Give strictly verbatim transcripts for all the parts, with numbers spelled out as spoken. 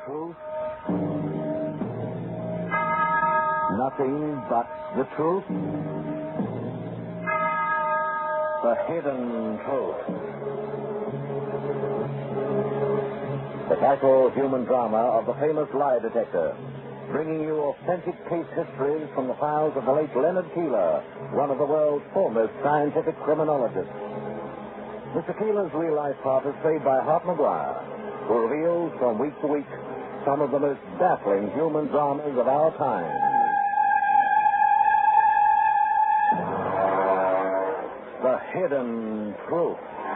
truth. Nothing but the truth. The hidden truth. The vital human drama of the famous lie detector, bringing you authentic case histories from the files of the late Leonard Keeler, one of the world's foremost scientific criminologists. Mister Keeler's real-life part is played by Hart McGuire, who reveals from week to week some of the most baffling human dramas of our time. The hidden truth.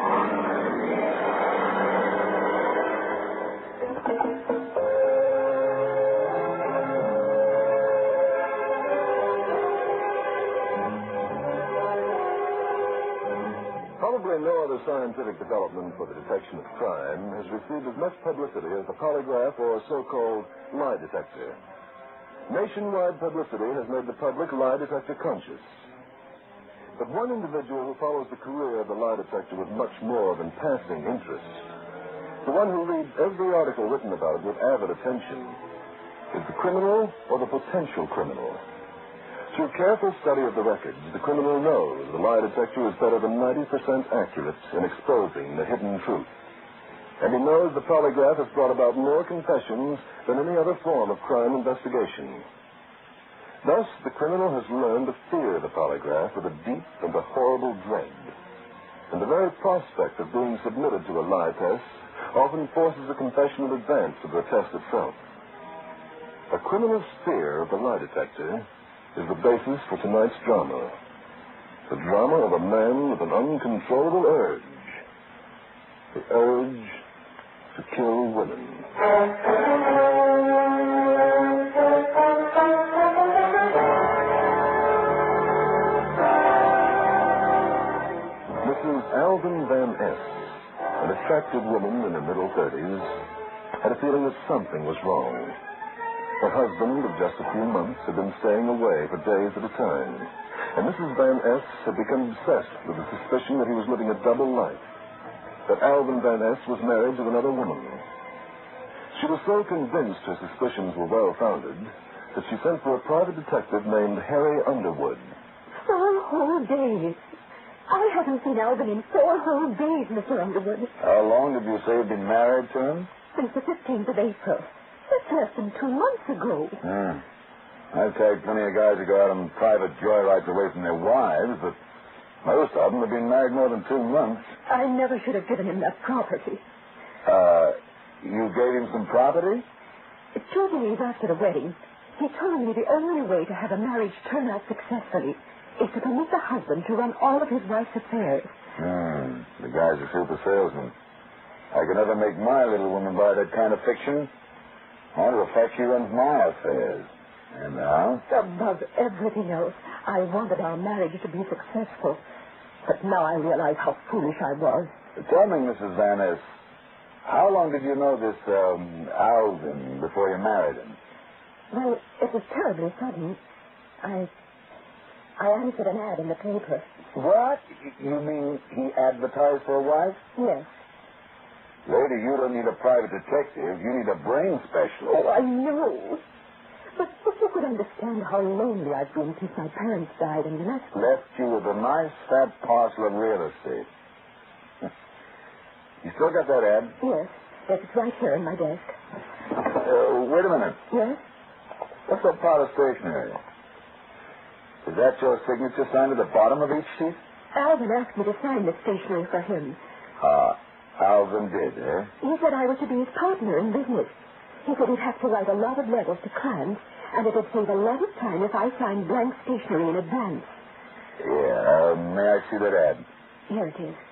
Probably no other scientific development for the detection of crime has received as much publicity as the polygraph or so-called lie detector. Nationwide publicity has made the public lie detector conscious. But one individual who follows the career of the lie detector with much more than passing interest, the one who reads every article written about it with avid attention, is the criminal or the potential criminal. Through careful study of the records, the criminal knows the lie detector is better than ninety percent accurate in exposing the hidden truth. And he knows the polygraph has brought about more confessions than any other form of crime investigation. Thus, the criminal has learned to fear the polygraph with a deep and a horrible dread. And the very prospect of being submitted to a lie test often forces a confession in advance of the test itself. A criminal's fear of the lie detector is the basis for tonight's drama. The drama of a man with an uncontrollable urge. The urge to kill women. Missus Alvin Van S., an attractive woman in her middle thirties, had a feeling that something was wrong. Her husband of just a few months had been staying away for days at a time, and Missus Van S. had become obsessed with the suspicion that he was living a double life, that Alvin Van S. was married to another woman. She was so convinced her suspicions were well-founded that she sent for a private detective named Harry Underwood. Four whole days. I haven't seen Alvin in four whole days, Mister Underwood. How long did you say you've been married to him? Since the fifteenth of April. That's less than two months ago. Hmm. I've tagged plenty of guys who go out on private joyrides away from their wives, but most of them have been married more than two months. I never should have given him that property. Uh, you gave him some property? Two days after the wedding, he told me the only way to have a marriage turn out successfully is to permit the husband to run all of his wife's affairs. Hmm. The guy's a super salesman. I could never make my little woman buy that kind of fiction. Matter of fact, she runs my affairs. And now? Above everything else, I wanted our marriage to be successful. But now I realize how foolish I was. Tell me, Missus Van Ness, how long did you know this um, Alvin before you married him? Well, it was terribly sudden. I... I answered an ad in the paper. What? You mean he advertised for a wife? Yes. Lady, you don't need a private detective. You need a brain specialist. Oh, I know. But if you could understand how lonely I've been since my parents died and left me. Left you with a nice fat parcel of real estate. You still got that ad? Yes. Yes, it's right here in my desk. Uh, wait a minute. Yes? What's that pile of stationery? Is that your signature signed at the bottom of each sheet? Alvin asked me to sign the stationery for him. Ah. Uh, Alvin did, eh? He said I was to be his partner in business. He said he'd have to write a lot of letters to clients, and it would save a lot of time if I signed blank stationery in advance. Yeah, uh, may I see that ad? Here it is.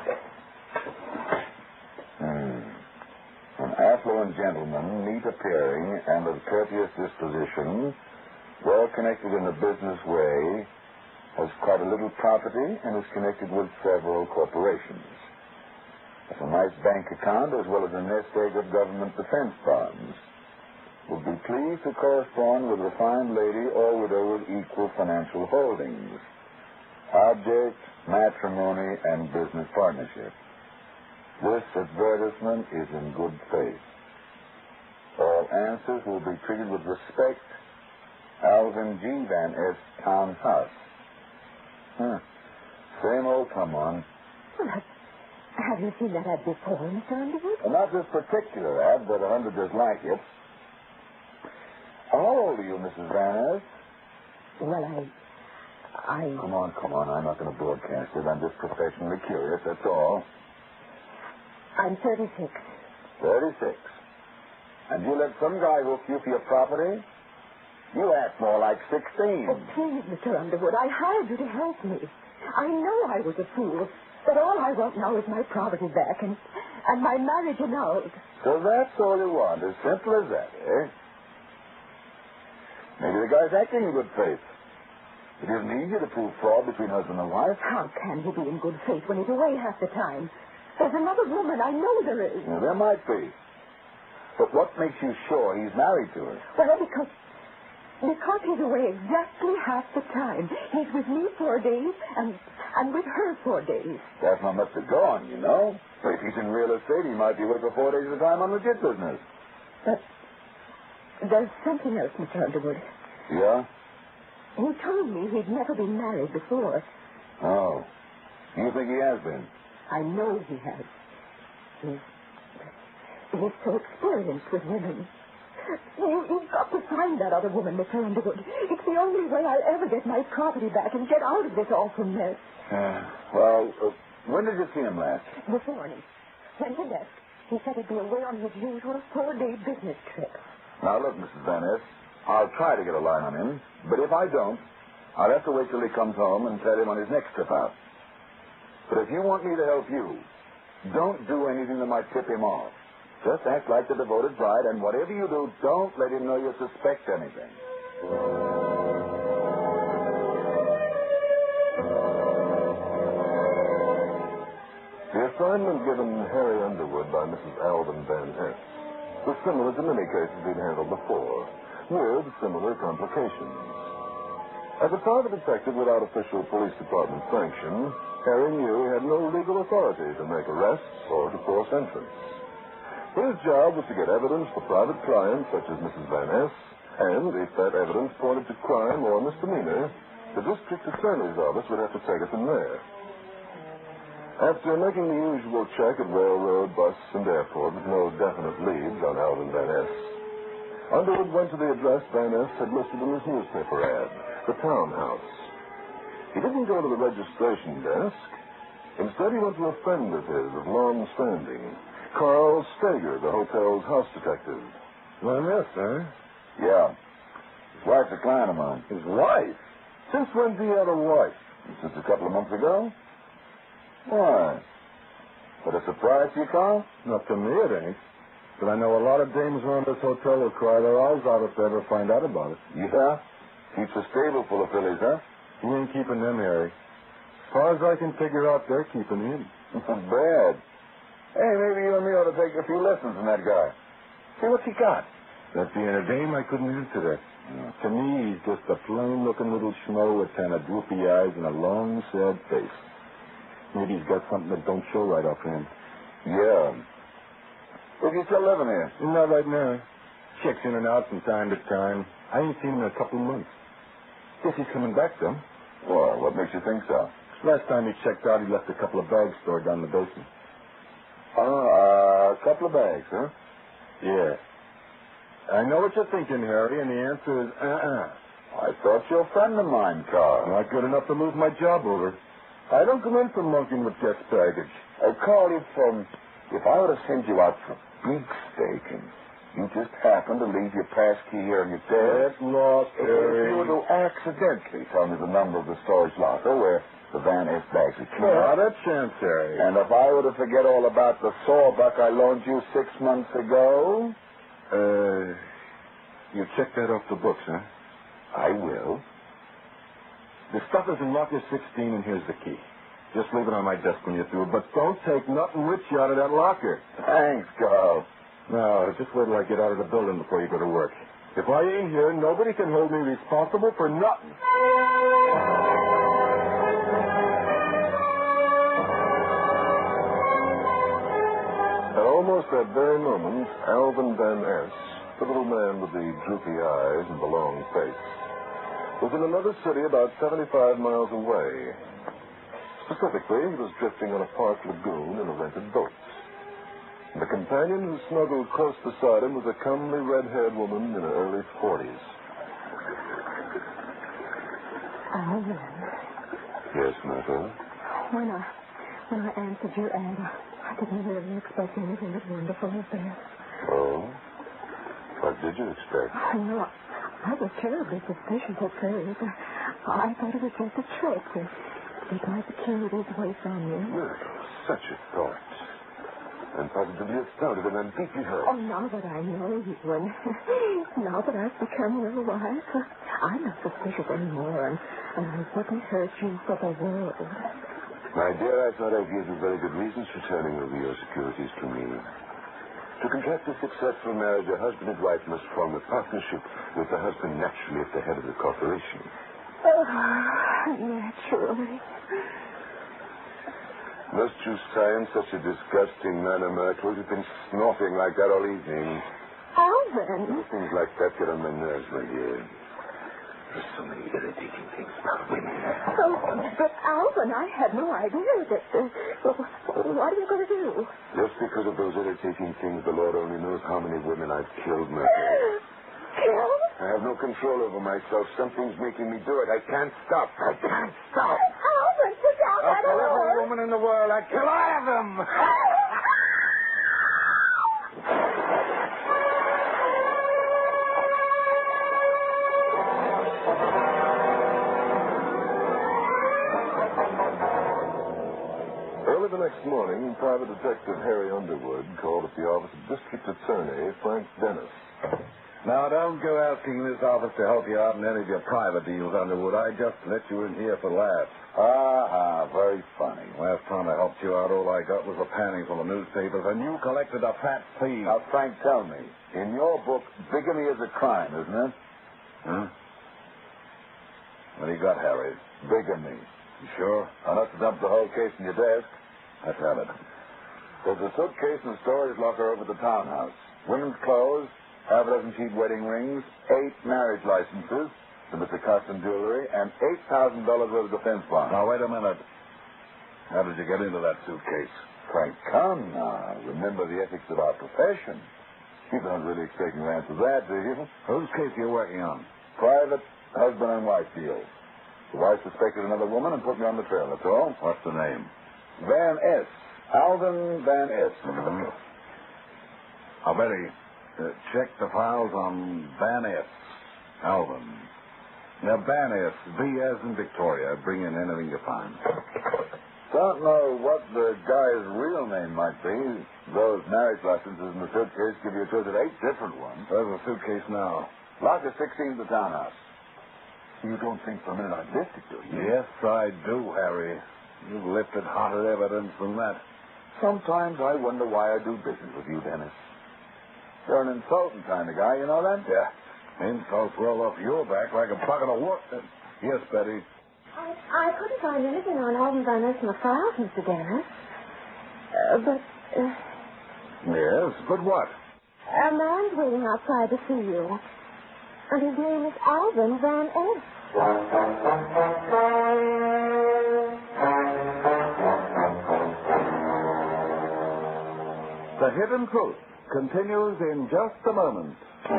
Hmm. An affluent gentleman, neat appearing and of courteous disposition, well connected in a business way, has quite a little property and is connected with several corporations. Has a nice bank account as well as a nest egg of government defense bonds. Would be pleased to correspond with a refined lady or widow with equal financial holdings. Object, matrimony, and business partnership. This advertisement is in good faith. answers will be treated with respect. Alvin G. Van S. Townhouse. Huh. Same old come on. Well, have, have you seen that ad before, Mister Underwood? Well, not this particular ad, but a hundred just like it. How old are you, Missus Van S? Well, I... I... Come on, come on. I'm not going to broadcast it. I'm just professionally curious, that's all. I'm thirty-six. thirty-six. And you let some guy hook you for your property? You act more like sixteen. Oh, please, Mister Underwood, I hired you to help me. I know I was a fool, but all I want now is my property back and, and my marriage annulled. So that's all you want, as simple as that, eh? Maybe the guy's acting in good faith. It isn't easy to prove fraud between husband and wife. How can he be in good faith when he's away half the time? There's another woman, I know there is. Well, there might be. But what makes you sure he's married to her? Well, because... Because he's away exactly half the time. He's with me four days and and with her four days. That's not much to go on, you know. If he's in real estate, he might be away for four days at a time on legit business. But there's something else, Mister Underwood. Yeah? He told me he'd never been married before. Oh. You think he has been? I know he has. He's, he's so experienced with women. You, you've got to find that other woman, Mister Underwood. It's the only way I'll ever get my property back and get out of this awful mess. Uh, well, uh, when did you see him last? This morning. When he left, he said he'd be away on his usual four-day business trip. Now, look, Missus Van Ness, I'll try to get a line on him, but if I don't, I'll have to wait till he comes home and tell him on his next trip out. But if you want me to help you, don't do anything that might tip him off. Just act like the devoted bride, and whatever you do, don't let him know you suspect anything. The assignment given Harry Underwood by Missus Alvin Van Ness was similar to many cases he'd handled before, with similar complications. As a private detective without official police department sanction, Harry knew he had no legal authority to make arrests or to force entrance. But his job was to get evidence for private clients such as Missus Van Ness, and if that evidence pointed to crime or misdemeanor, the district attorney's office would have to take it from there. After making the usual check at railroad, bus, and airport with no definite leads on Alvin Van Ness, Underwood went to the address Van Ness had listed in his newspaper ad, the townhouse. He didn't go to the registration desk. Instead, he went to a friend of his of long standing, Carl Steger, the hotel's house detective. Van Ness, huh? Yeah. His wife's a client of mine. His wife? Since when's he had a wife? Since a couple of months ago. Why? That a surprise to you, Carl? Not to me, it ain't. But I know a lot of dames around this hotel will cry their eyes out if they ever find out about it. Yeah? Keeps a stable full of fillies, huh? He ain't keeping them, Harry. As far as I can figure out, they're keeping him. Not bad. Hey, maybe you and me ought to take a few lessons from that guy. See what's he got. That being a dame, I couldn't answer that. Yeah. To me, he's just a plain-looking little schmo with kind of droopy eyes and a long, sad face. Maybe he's got something that don't show right off him. Yeah. Where's he still living here? Not right now. Checks in and out from time to time. I ain't seen him in a couple of months. Guess he's coming back, though. Well, what makes you think so? Last time he checked out, he left a couple of bags stored down in the basement. Oh, uh, a couple of bags, huh? Yeah. I know what you're thinking, Harry, and the answer is uh-uh. I thought you're a friend of mine, Carl. Not good enough to lose my job over. I don't come in for monkeying with guest baggage. Oh, Carl, if, um, if I were to send you out for beefsteak and you just happen to leave your pass key here on your desk... Get lost, Harry. If you were to accidentally tell me the number of the storage locker where the Van Ness bags are kept... Not a chance, Harry. And if I were to forget all about the sawbuck I loaned you six months ago... Uh, you check that off the books, huh? I will. The stuff is in locker sixteen, and here's the key. Just leave it on my desk when you're through, but don't take nothing with you out of that locker. Thanks, Carl. No, just wait till I get out of the building before you go to work. If I ain't here, nobody can hold me responsible for nothing. At almost that very moment, Alvin Van Ness the little man with the droopy eyes and the long face, was in another city about seventy-five miles away. Specifically, he was drifting on a park lagoon in a rented boat. And the companion who snuggled close beside him was a comely red-haired woman in her early forties. Alvin. Yes, Myrtle? When I, when I answered your ad, I didn't really expect anything as wonderful as this. Oh? What did you expect? Well, I was terribly suspicious at first. I thought it was just a trick to keep my securities away from you. Myrtle, such a thought. I'm positively astounded and I'm deeply hurt. Oh, now that I know you, and now that I've become your wife, I'm not suspicious anymore, and, and I wouldn't hurt you for the world. My dear, I thought I'd give you very good reasons for turning over your securities to me. To contract a successful marriage, a husband and wife must form a partnership with the husband naturally at the head of the corporation. Oh, naturally. Must you sigh in such a disgusting manner, Myrtle? You've been snorting like that all evening. Alvin. Things like that get on my nerves, my dear. There's so many irritating things about women. Oh, but Alvin, I had no idea that... Uh, well, what are you going to do? Just because of those irritating things, the Lord only knows how many women I've killed, Myrtle. Kill? I have no control over myself. Something's making me do it. I can't stop. I can't stop. Alvin, put down I'll that kill every horse. woman in the world. I kill all of them. Early the next morning, Private Detective Harry Underwood called at the office of District Attorney Frank Dennis. Now, don't go asking this office to help you out in any of your private deals, Underwood. I just let you in here for laughs. Ah, very funny. Last time I helped you out, all I got was a panning from the newspapers, and you collected a fat fee. Now, Frank, tell me, in your book, bigamy is a crime, isn't it? Huh? What do you got, Harry? Bigamy. You sure? I must have dumped the whole case in your desk. Let's have it. There's a suitcase and storage locker over the townhouse. Women's clothes, half a dozen cheap wedding rings, eight marriage licenses to Mister Custom Jewelry, and eight thousand dollars worth of defense bonds. Now, wait a minute. How did you get into that suitcase? Frank, come now. Remember the ethics of our profession. You don't really expect me to answer that, do you? Whose case are you working on? Private husband and wife deal. The wife suspected another woman and put me on the trail, that's all. What's the name? Van S. Alvin Van S. Mm-hmm. I'll bet he uh, check the files on Van S. Alvin. Now, Van S. V as in Victoria. Bring in anything you find. Don't know what the guy's real name might be. Those marriage licenses in the suitcase give you a choice of eight different ones. Where's the suitcase now? Locker sixteen of the townhouse. You don't think for a minute I lifted, do you? Yes, I do, Harry. You've lifted hotter evidence than that. Sometimes I wonder why I do business with you, Dennis. You're an insulting kind of guy, you know that? Yeah. Insults roll off your back like a bucket of water. Yes, Betty. I, I couldn't find anything on Alvin Van Ness in the files, Mister Dennis. Uh, but, uh, Yes, but what? a man's waiting outside to see you. And his name is Alvin Van S. The Hidden Truth continues in just a moment.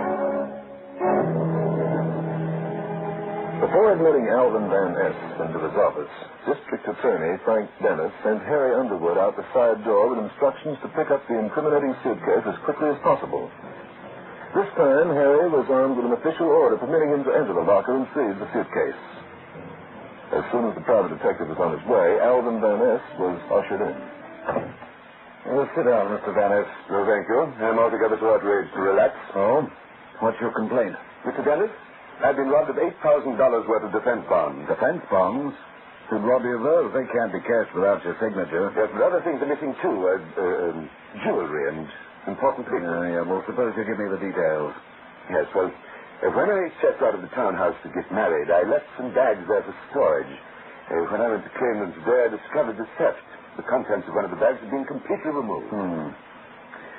Before admitting Alvin Van S. into his office, District Attorney Frank Dennis sent Harry Underwood out the side door with instructions to pick up the incriminating suitcase as quickly as possible. This time, Harry was armed with an official order permitting him to enter the locker and seize the suitcase. As soon as the private detective was on his way, Alvin Van S. was ushered in. Well, sit down, Mister Van S. No, thank you. I'm altogether too outraged to relax. Oh? What's your complaint? Mister Dennis, I've been robbed of eight thousand dollars worth of defense bonds. Defense bonds? Who'd rob you of those? They can't be cashed without your signature. Yes, but other things are missing, too. Uh, uh, um, jewelry and important things. Uh, yeah, well, suppose you give me the details. Yes, well, uh, when I set out of the townhouse to get married, I left some bags there for storage. Uh, when I went to claim them today, I discovered the theft. The contents of one of the bags had been completely removed. Hmm.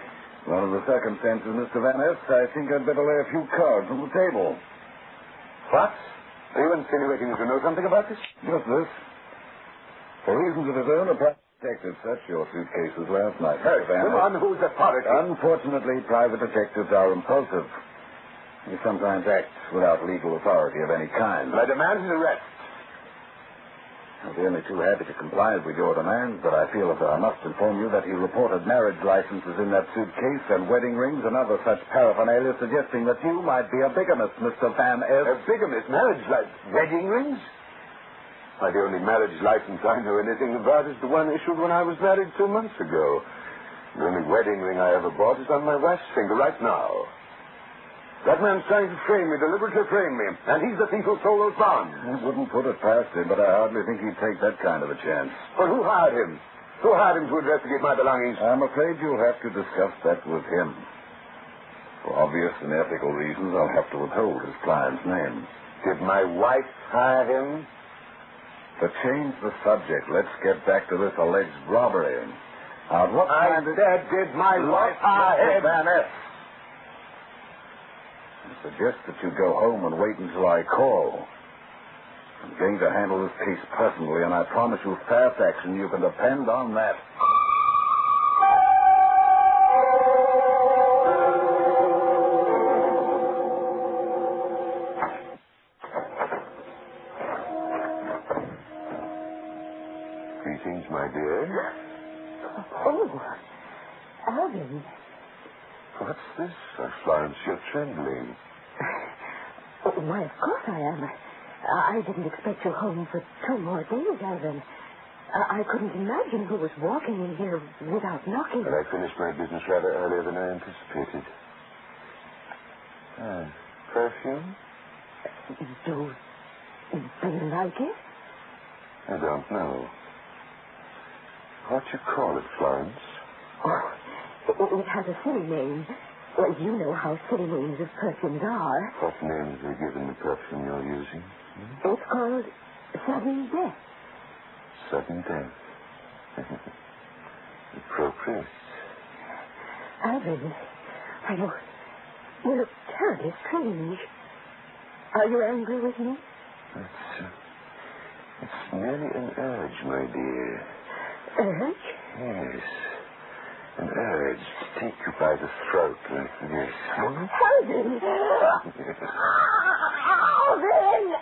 Well, under the circumstances, Mister Van Ness, I think I'd better lay a few cards on the table. What? Are you insinuating that you know something about this? Just this. For reasons of his own, a private detective searched your suitcases last night. Hey, Mister Van come Ness. on, who's authority? Unfortunately, private detectives are impulsive. They sometimes act without legal authority of any kind. I demand his arrest. I'll be only too happy to comply with your demands, but I feel as though I must inform you that he reported marriage licenses in that suitcase and wedding rings and other such paraphernalia suggesting that you might be a bigamist, Mister Van Ness. A bigamist marriage license? Wedding rings? Why, the only marriage license I know anything about is the one issued when I was married two months ago. The only wedding ring I ever bought is on my wife's finger right now. That man's trying to frame me, deliberately frame me, and he's the thief who stole those bonds. I wouldn't put it past him, but I hardly think he'd take that kind of a chance. Well, who hired him? Who hired him to investigate my belongings? I'm afraid you'll have to discuss that with him. For obvious and ethical reasons, I'll have to withhold his client's name. Did my wife hire him? To change the subject, let's get back to this alleged robbery. Now, what I kind of... said, did my wife hire him? Van Ness. I suggest that you go home and wait until I call. I'm going to handle this case personally, and I promise you fast action. You can depend on that. Greetings, my dear. Oh, Alvin. What's this, uh, Florence? You're trembling. Oh, why, of course I am. I didn't expect you home for two more days, Alvin. I couldn't imagine who was walking in here without knocking. But I finished my business rather earlier than I anticipated. Ah, perfume? Do, do you like it? I don't know. What you call it, Florence? Oh, it, it has a silly name. Well, you know how silly names of perfumes are. What name have they given the perfume you're using? Hmm? It's called Sudden Death. Sudden death. Appropriate. Alvin, are you... You look terribly strange. Are you angry with me? It's, uh, it's merely an urge, my dear. Urge? Yes. An urge to take you by the throat like this. Hmm? Alvin! Alvin!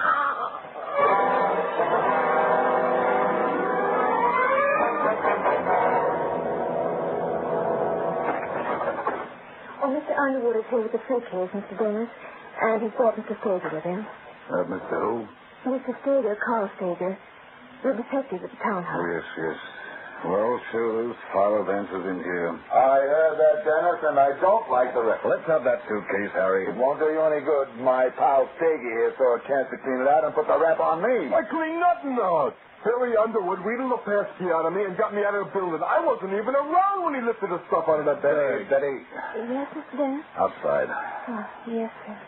Oh, Mister Underwood is here with the suitcase, Mister Dennis, and he's brought Mister Stager with him. Uh, Mister Who? Mister Stager, Carl Stager, the detective at the townhouse. Oh, yes, yes. Well, show those file advances in here. I heard that, Dennis, and I don't like the record. Let's have that suitcase, Harry. It won't do you any good. My pal Stagey here saw a chance to clean it out and put the rap on me. I cleaned nothing out. Harry Underwood wheedled a passkey out of me and got me out of the building. I wasn't even around when he lifted the stuff out of that Betty, bag. Betty. Yes, Mister Dennis? Outside. Oh, yes, sir.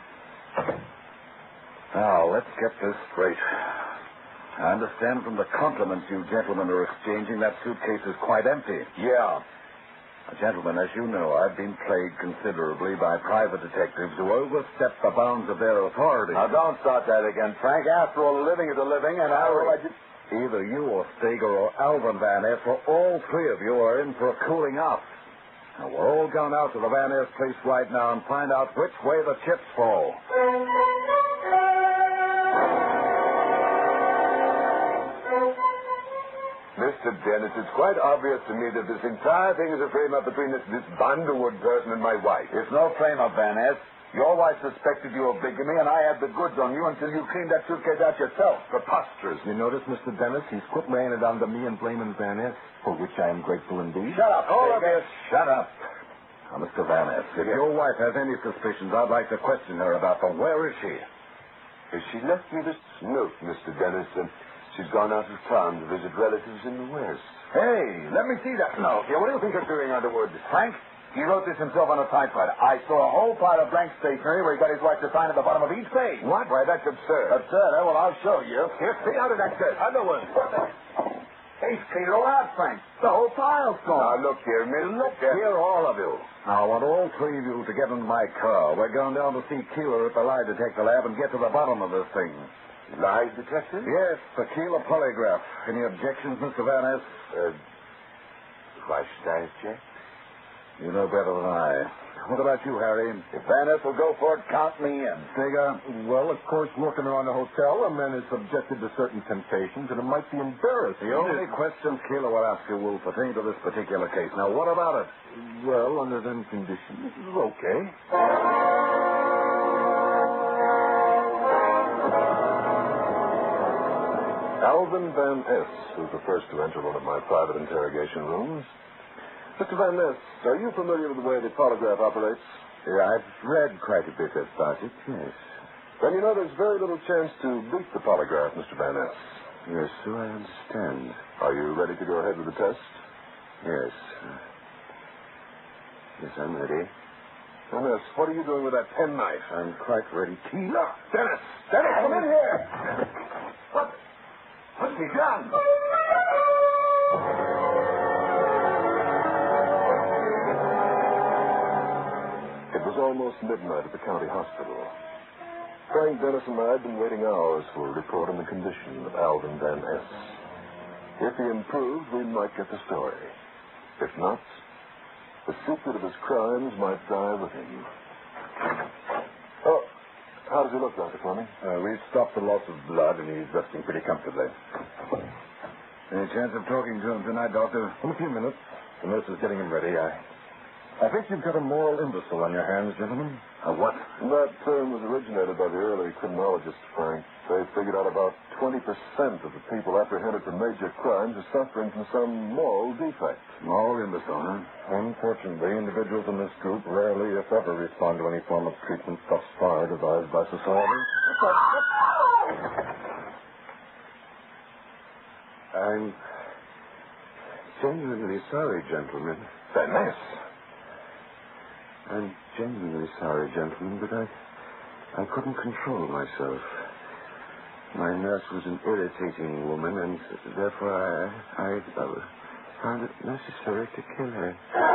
Now, let's get this straight. I understand from the compliments you gentlemen are exchanging that suitcase is quite empty. Yeah. Now, gentlemen, as you know, I've been plagued considerably by private detectives who overstep the bounds of their authority. Now, don't start that again, Frank. After all, a living is a living, and I will... I just... Either you or Stager or Alvin Van Ness, or all three of you are in for a cooling off. Now, we're all going out to the Van Ness place right now and find out which way the chips fall. Mister Dennis, it's quite obvious to me that this entire thing is a frame-up between this, this Underwood person and my wife. It's no frame-up, Van Ness. Your wife suspected you of bigamy, and I had the goods on you until you cleaned that suitcase out yourself. Preposterous. You notice, Mister Dennis, he's quit laying it on to me and blaming Van Ness, for which I am grateful indeed. Shut up, All of Stager. you, shut up. Now, Mister Van Ness, if your wife has any suspicions, I'd like to question her about them. Where is she? She left me this note, Mister Dennis, and she's gone out of town to visit relatives in the West. Hey, let me see that note. Yeah, what do you think you're doing, Underwood? Frank, he wrote this himself on a typewriter. I saw a whole pile of blank stationery where he got his wife to sign at the bottom of each page. What? Why, that's absurd. Absurd, eh? Well, I'll show you. Here, stay out of that, sir. Underwood. Hey, Clear all out, Frank. The whole file's Now, gone. look here, mister. Look here, all of you. Now, I want all three of you to get in my car. We're going down to see Keeler at the lie detector lab and get to the bottom of this thing. Lie detector? Yes, the Keeler polygraph. Any objections, Mister Van Ness? Uh, why should I object? You know better than I. What about you, Harry? If Van Ness will go for it, count me in. Steger? Well, of course, working around a hotel, a man is subjected to certain temptations, and it might be embarrassing. The only questions Keeler will ask you will pertain to this particular case. Now, what about it? Well, under them conditions, this is okay. Alvin Van Ness was the first to enter one of my private interrogation rooms. Mister Van Ness, are you familiar with the way the polygraph operates? Yeah, I've read quite a bit about it, yes. Then you know there's very little chance to beat the polygraph, Mister Van Ness. Yes, so I understand. Are you ready to go ahead with the test? Yes. Yes, I'm ready. Van Ness, what are you doing with that penknife? I'm quite ready. Keeler! Dennis! Dennis, come in here! What? What's he done? It was almost midnight at the county hospital. Frank Dennis and I had been waiting hours for a report on the condition of Alvin Van Ness. If he improved, we might get the story. If not, the secret of his crimes might die with him. Oh, how does he look, Doctor Fleming? Uh, we've stopped the loss of blood, and he's resting pretty comfortably. Any chance of talking to him tonight, Doctor? In a few minutes. The nurse is getting him ready. I, I think you've got a moral imbecile on your hands, gentlemen. A what? That term was originated by the early criminologists, Frank. They figured out about twenty percent of the people apprehended for major crimes are suffering from some moral defect. Moral imbecile, huh? Unfortunately, individuals in this group rarely, if ever, respond to any form of treatment thus far devised by society. I'm genuinely sorry, gentlemen. Van Ness! I'm genuinely sorry, gentlemen, but I, I couldn't control myself. My nurse was an irritating woman, and therefore I, I, I found it necessary to kill her.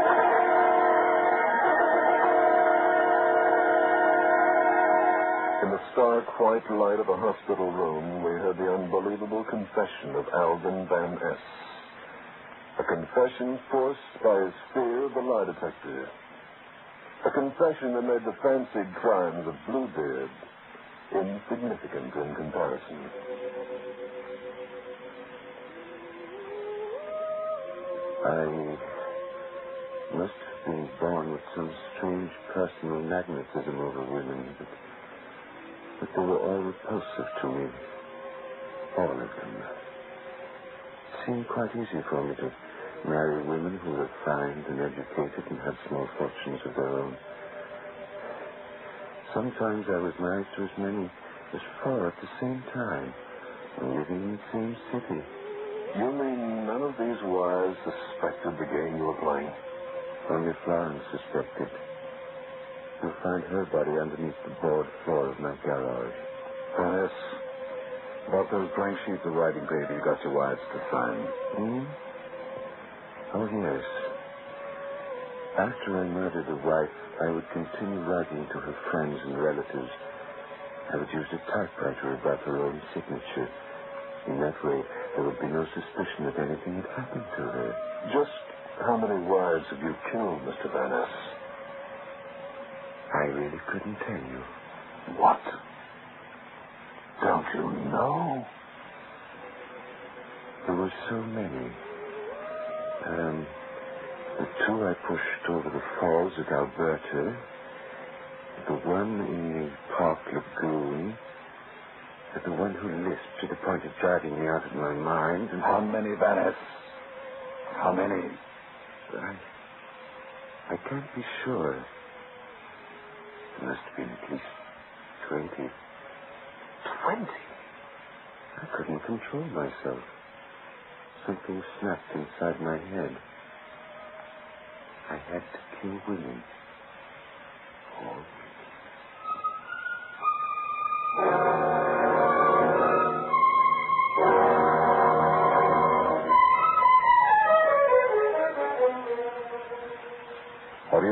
In the stark white light of a hospital room, we heard the unbelievable confession of Alvin Van Ness. A confession forced by his fear of the lie detector. A confession that made the fancied crimes of Bluebeard insignificant in comparison. I must have been born with some strange personal magnetism over women, but, but they were all repulsive to me. All of them. It seemed quite easy for me to marry women who were fine and educated and had small fortunes of their own. Sometimes I was married to as many as four at the same time, and living in the same city. You mean none of these wives suspected the game you were playing? Only Florence suspected. You'll find her body underneath the board floor of my garage. Van Ness, about those blank sheets of writing paper you got your wives to sign. Hmm? Oh, yes. After I murdered a wife, I would continue writing to her friends and relatives. I would use a typewriter above her own signature. In that way, there would be no suspicion that anything had happened to her. Just how many wives have you killed, Mister Van Ness? I really couldn't tell you. What? Don't you know? There were so many. Um, the two I pushed over the falls at Alberta, the one in the Park Lagoon, and the one who lisped to the point of driving me out of my mind. And How many, Van Ness? How many? I, I can't be sure. There must have been at least twenty. Twenty? I couldn't control myself. Something snapped inside my head. I had to kill women. All women.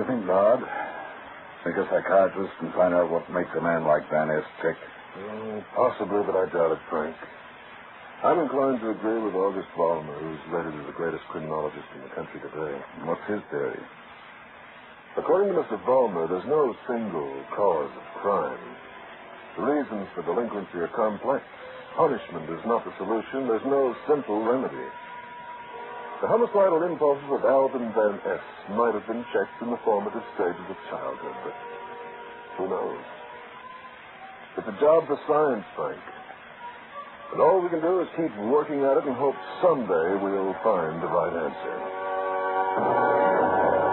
you think, Bard? Think a psychiatrist and find out what makes a man like Van Ness tick? Mm, possibly, but I doubt it, Frank. I'm inclined to agree with August Vollmer, who's rated as the greatest criminologist in the country today. What's his theory? According to Mister Vollmer, there's no single cause of crime. The reasons for delinquency are complex. Punishment is not the solution. There's no simple remedy. The homicidal impulses of Alvin Van Ness might have been checked in the formative stages of childhood, but who knows? It's a job for science, Frank. And all we can do is keep working at it and hope someday we'll find the right answer.